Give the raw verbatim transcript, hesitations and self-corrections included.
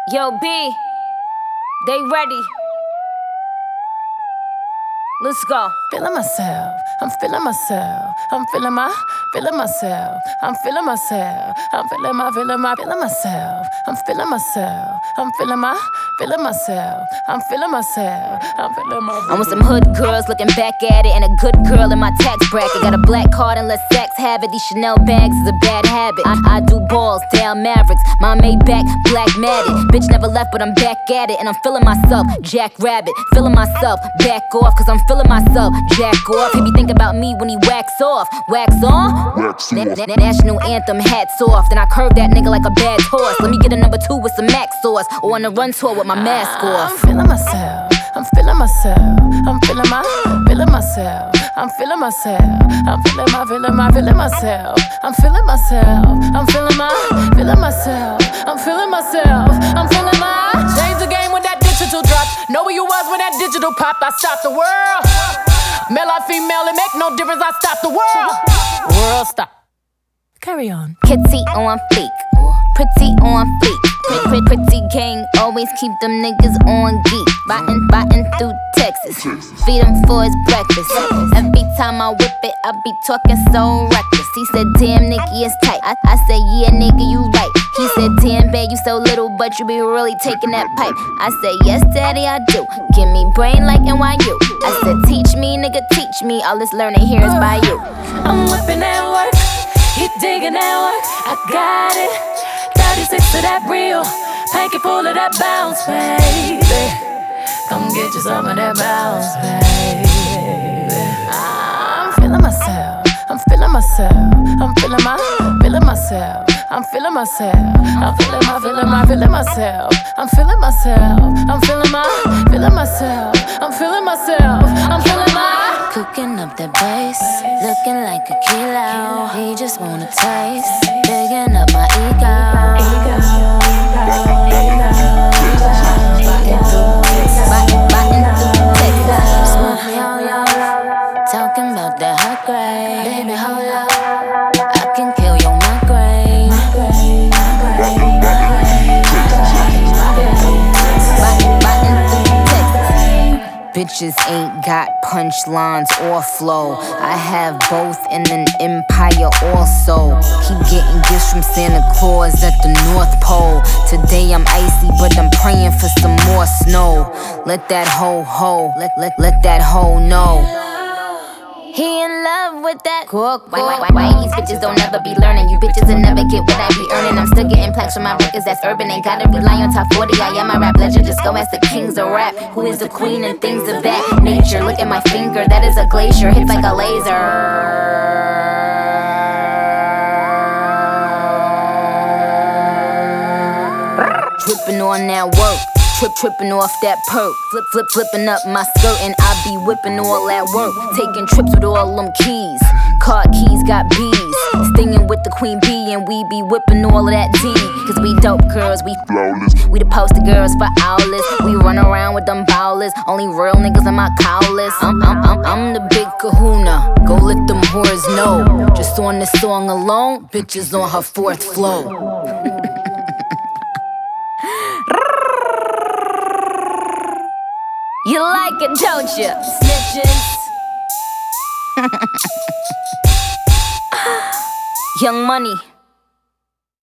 Yo, B, they ready. Let's go. Feeling myself, I'm feeling myself, I'm feeling my, feeling myself, I'm feeling myself, I'm feeling my, feeling my, feeling myself, I'm feeling myself, I'm feeling my, feeling myself, I'm feeling myself, I'm feeling my. I'm with some hood girls looking back at it, and a good girl in my tax bracket. Got a black card and let sex have it. These Chanel bags is a bad habit. I, I do balls, down Mavericks, my Maybach, black matted. Bitch never left, but I'm back at it, and I'm feeling myself, Jack Rabbit, feeling myself, back off, cause I'm feeling myself, jack off. He be thinking about me when he wax off. Wax on? Wax na na National anthem, hats off. Then I curve that nigga like a bad horse. Let me get a number two with some Max sauce, or on a run tour with my mask off. I'm feeling myself, I'm feeling myself, I'm feeling my, feeling myself, I'm feeling myself, I'm feeling my, feeling my, feeling myself, I'm feeling myself, I'm feeling my, feeling myself, I'm feeling myself, I'm feeling my. Change the game when that digital drop. Know where you was when that digital popped. I stopped the world. Male or female, it make no difference. I stopped the world. World stop. Carry on. Kitty on fleek, pretty on fleek. Pretty, pretty gang, always keep them niggas on geek. Riding, riding through Texas, feed him for his breakfast. Every time I whip it, I be talking so reckless. He said, damn, Nicky, it's tight. I, I said, yeah, nigga, you right. He said, damn, babe, you so little, but you be really taking that pipe. I said, yes, daddy, I do. Give me brain like N Y U. I said, teach me, nigga, teach me. All this learning here is by you. I'm whipping that work, he digging that work. I got it. thirty-six of that real, pinky full of that bounce, baby. Come get you some of that bounce, baby. I'm feeling myself, I'm feeling myself, I'm feeling my, feeling myself, I'm feeling myself, I'm feeling my, feeling my, feeling myself, I'm feeling myself, I'm feeling my, feeling myself, I'm feeling myself, I'm feeling my. Cooking up that bass, looking like a kilo. He just wanna taste, digging up my ego. Smoke me all up, talking about that hot grade. Baby, hold up, I can kill your migraine. Bitches ain't got punchlines or flow. I have both in an empire also. Keep getting gifts from Santa Claus at the North Pole. Today I'm icy, but I'm praying for some more snow. Let that hoe ho, let, let, let that hoe know. He in love with that Cook, why, why, why, why these bitches don't ever be learning? You bitches will never get what I be earning. I'm still getting plaques from my records, that's urban. Ain't gotta rely on top forty, I am my rap legend. Just go ask the kings of rap, who is the queen and things of that nature. Look at my finger, that is a glacier, hits like a laser. Trippin' on that work, trip trippin' off that perk. Flip, flip, flippin' up my skirt, and I be whippin' all that work. Taking trips with all them keys. Car keys got bees. Stingin' with the queen bee, and we be whippin' all of that tea. Cause we dope girls, we flawless. We the poster girls for owlets. We run around with them bowlers. Only real niggas in my cowlers. I'm, I'm, I'm, I'm the big kahuna. Go let them whores know. Just on this song alone, bitches on her fourth flow. You like it, don't you? Snitches. Young Money.